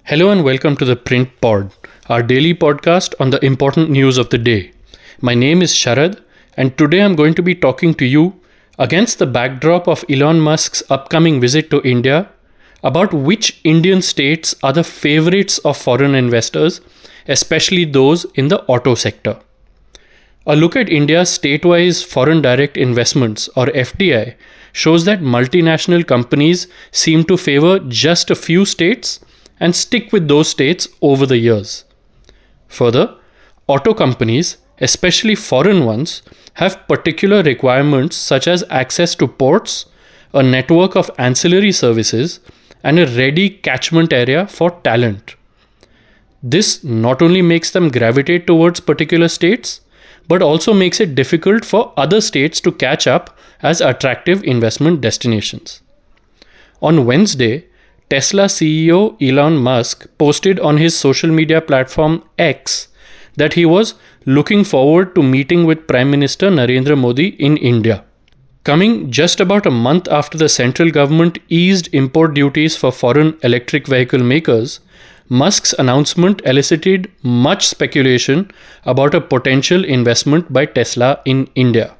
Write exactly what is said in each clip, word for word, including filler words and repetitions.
Hello and welcome to the Print Pod, our daily podcast on the important news of the day. My name is Sharad, and today I'm going to be talking to you against the backdrop of Elon Musk's upcoming visit to India about which Indian states are the favorites of foreign investors, especially those in the auto sector. A look at India's state-wise foreign direct investments, or F D I, shows that multinational companies seem to favor just a few states and stick with those states over the years. Further, auto companies, especially foreign ones, have particular requirements such as access to ports, a network of ancillary services, and a ready catchment area for talent. This not only makes them gravitate towards particular states, but also makes it difficult for other states to catch up as attractive investment destinations. On Wednesday, Tesla C E O Elon Musk posted on his social media platform X that he was looking forward to meeting with Prime Minister Narendra Modi in India. Coming just about a month after the central government eased import duties for foreign electric vehicle makers, Musk's announcement elicited much speculation about a potential investment by Tesla in India.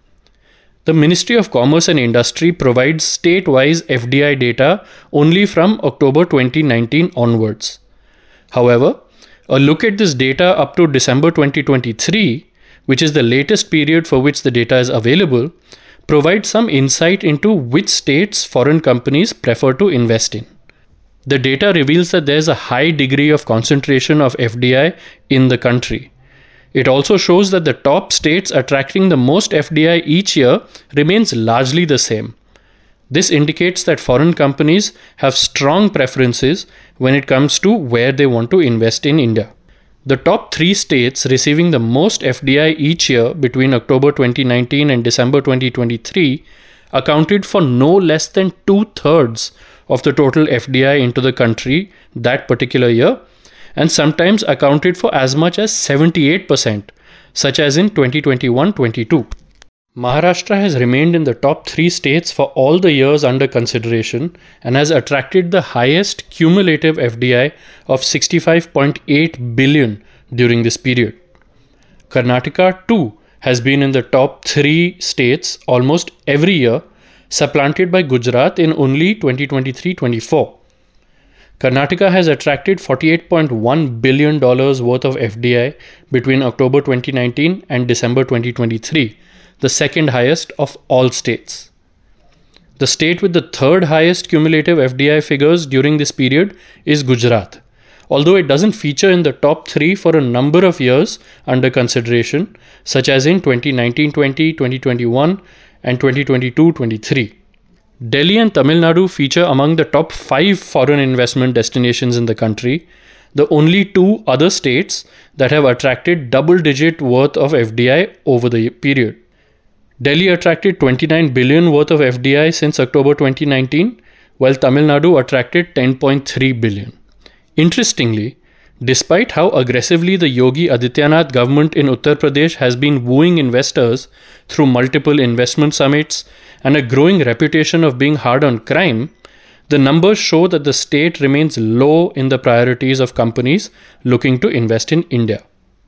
The Ministry of Commerce and Industry provides state-wise F D I data only from October twenty nineteen onwards. However, a look at this data up to December twenty twenty-three, which is the latest period for which the data is available, provides some insight into which states foreign companies prefer to invest in. The data reveals that there is a high degree of concentration of F D I in the country. It also shows that the top states attracting the most F D I each year remains largely the same. This indicates that foreign companies have strong preferences when it comes to where they want to invest in India. The top three states receiving the most F D I each year between October twenty nineteen and December twenty twenty-three accounted for no less than two-thirds of the total F D I into the country that particular year, and sometimes accounted for as much as seventy-eight percent, such as in twenty twenty-one twenty-two. Maharashtra has remained in the top three states for all the years under consideration and has attracted the highest cumulative F D I of sixty-five point eight billion during this period. Karnataka too has been in the top three states almost every year, supplanted by Gujarat in only twenty twenty-three twenty-four. Karnataka has attracted forty-eight point one billion dollars worth of F D I between October twenty nineteen and December twenty twenty-three, the second highest of all states. The state with the third highest cumulative F D I figures during this period is Gujarat, although it doesn't feature in the top three for a number of years under consideration, such as in twenty nineteen twenty, twenty twenty-one, and twenty twenty-two twenty-three. Delhi and Tamil Nadu feature among the top five foreign investment destinations in the country, the only two other states that have attracted double-digit worth of F D I over the period. Delhi attracted twenty-nine billion worth of F D I since October twenty nineteen, while Tamil Nadu attracted ten point three billion. Interestingly, despite how aggressively the Yogi Adityanath government in Uttar Pradesh has been wooing investors through multiple investment summits and a growing reputation of being hard on crime, the numbers show that the state remains low in the priorities of companies looking to invest in India.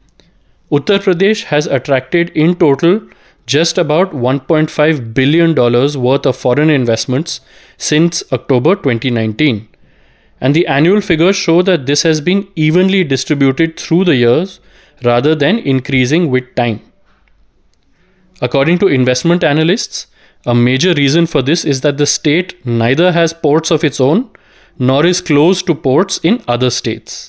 Uttar Pradesh has attracted in total just about one point five billion dollars worth of foreign investments since October twenty nineteen. And the annual figures show that this has been evenly distributed through the years rather than increasing with time. According to investment analysts, a major reason for this is that the state neither has ports of its own nor is close to ports in other states.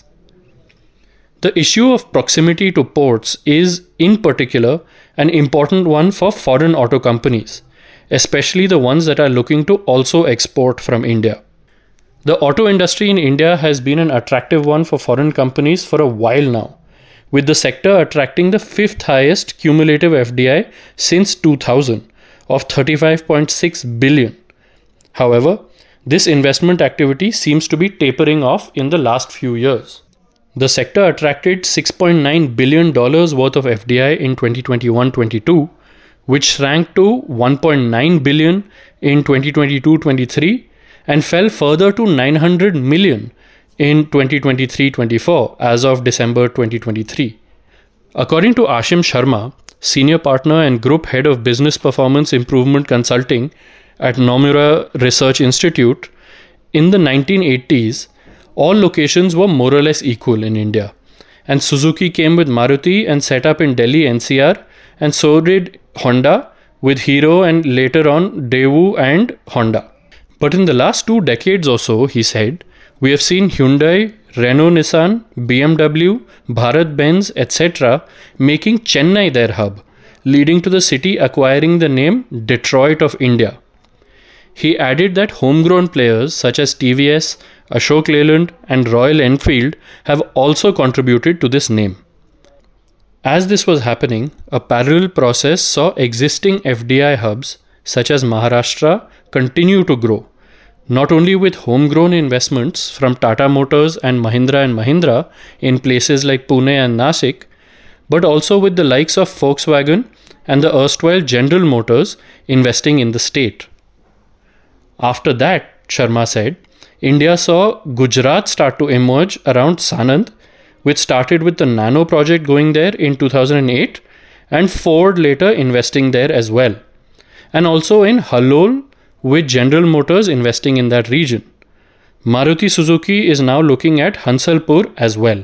The issue of proximity to ports is, in particular, an important one for foreign auto companies, especially the ones that are looking to also export from India. The auto industry in India has been an attractive one for foreign companies for a while now, with the sector attracting the fifth highest cumulative F D I since two thousand of thirty-five point six billion. However, this investment activity seems to be tapering off in the last few years. The sector attracted six point nine billion dollars worth of F D I in twenty twenty-one twenty-two, which shrank to one point nine billion in twenty twenty-two twenty-three and fell further to nine hundred million in twenty twenty-three twenty-four as of December twenty twenty-three. According to Ashim Sharma, Senior Partner and Group Head of Business Performance Improvement Consulting at Nomura Research Institute, in the nineteen eighties, all locations were more or less equal in India. And Suzuki came with Maruti and set up in Delhi N C R, and so did Honda with Hero and later on Daewoo and Honda. But in the last two decades or so, he said, we have seen Hyundai, Renault Nissan, B M W, Bharat Benz, et cetera making Chennai their hub, leading to the city acquiring the name Detroit of India. He added that homegrown players such as T V S, Ashok Leyland and Royal Enfield have also contributed to this name. As this was happening, a parallel process saw existing F D I hubs such as Maharashtra continue to grow, not only with homegrown investments from Tata Motors and Mahindra and Mahindra in places like Pune and Nasik, but also with the likes of Volkswagen and the erstwhile General Motors investing in the state. After that, Sharma said, India saw Gujarat start to emerge around Sanand, which started with the Nano project going there in two thousand eight, and Ford later investing there as well. And also in Halol, with General Motors investing in that region. Maruti Suzuki is now looking at Hansalpur as well.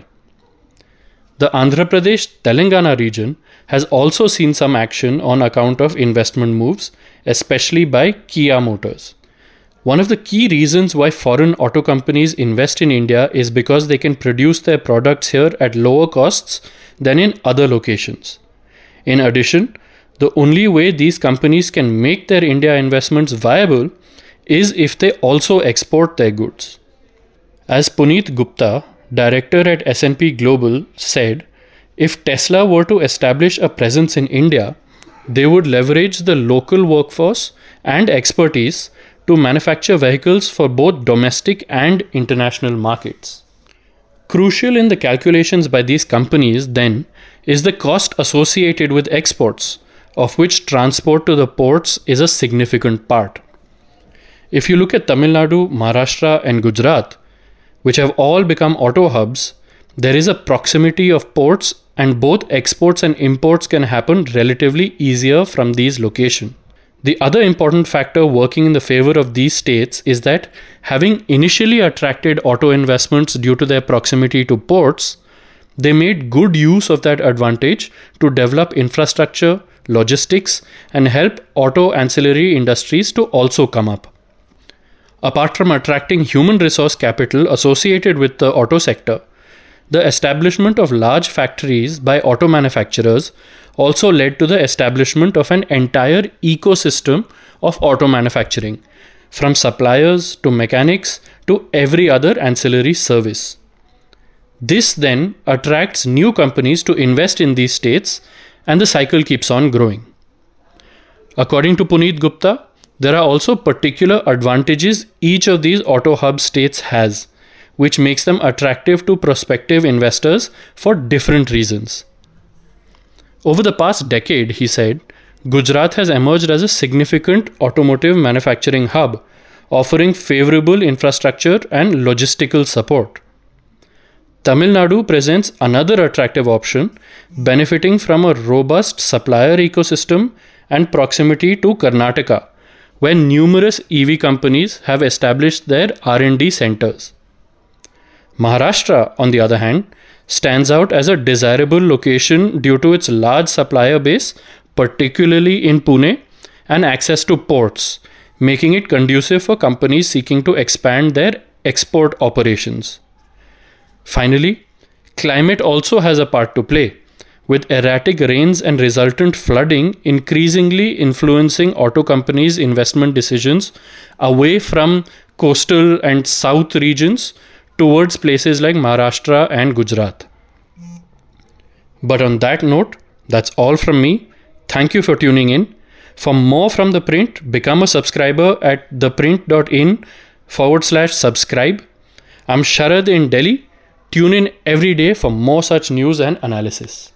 The Andhra Pradesh-Telangana region has also seen some action on account of investment moves, especially by Kia Motors. One of the key reasons why foreign auto companies invest in India is because they can produce their products here at lower costs than in other locations. In addition, the only way these companies can make their India investments viable is if they also export their goods. As Puneet Gupta, director at S and P Global, said, if Tesla were to establish a presence in India, they would leverage the local workforce and expertise to manufacture vehicles for both domestic and international markets. Crucial in the calculations by these companies, then, is the cost associated with exports, of which transport to the ports is a significant part. If you look at Tamil Nadu, Maharashtra, and Gujarat, which have all become auto hubs, there is a proximity of ports, and both exports and imports can happen relatively easier from these locations. The other important factor working in the favor of these states is that having initially attracted auto investments due to their proximity to ports, they made good use of that advantage to develop infrastructure, logistics, and help auto ancillary industries to also come up. Apart from attracting human resource capital associated with the auto sector, the establishment of large factories by auto manufacturers also led to the establishment of an entire ecosystem of auto manufacturing, from suppliers to mechanics to every other ancillary service. This then attracts new companies to invest in these states, and the cycle keeps on growing. According to Puneet Gupta, there are also particular advantages each of these auto hub states has, which makes them attractive to prospective investors for different reasons. Over the past decade, he said, Gujarat has emerged as a significant automotive manufacturing hub, offering favorable infrastructure and logistical support. Tamil Nadu presents another attractive option, benefiting from a robust supplier ecosystem and proximity to Karnataka, where numerous E V companies have established their R and D centers. Maharashtra, on the other hand, stands out as a desirable location due to its large supplier base, particularly in Pune, and access to ports, making it conducive for companies seeking to expand their export operations. Finally, climate also has a part to play, with erratic rains and resultant flooding increasingly influencing auto companies' investment decisions away from coastal and south regions towards places like Maharashtra and Gujarat. But on that note, that's all from me. Thank you for tuning in. For more from The Print, become a subscriber at theprint.in forward slash subscribe. I'm Sharad in Delhi. Tune in every day for more such news and analysis.